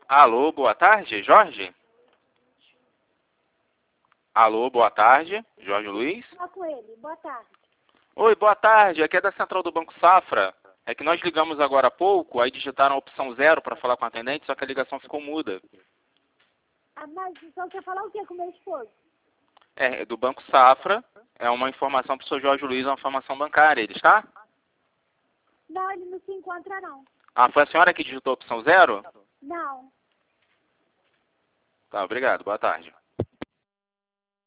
Alô, boa tarde, Jorge? Alô, boa tarde, Jorge Luiz? Fala com ele. Boa tarde. Oi, boa tarde, aqui é da Central do Banco Safra. É que nós ligamos agora há pouco, aí digitaram a opção 0 para falar com a atendente, só que a ligação ficou muda. Ah, mas então quer falar o que com meu esposo? É do Banco Safra, é uma informação para o seu Jorge Luiz, uma informação bancária, ele está? Não, ele não se encontra, não. Ah, foi a senhora que digitou a opção 0? Não. Tá, obrigado, boa tarde.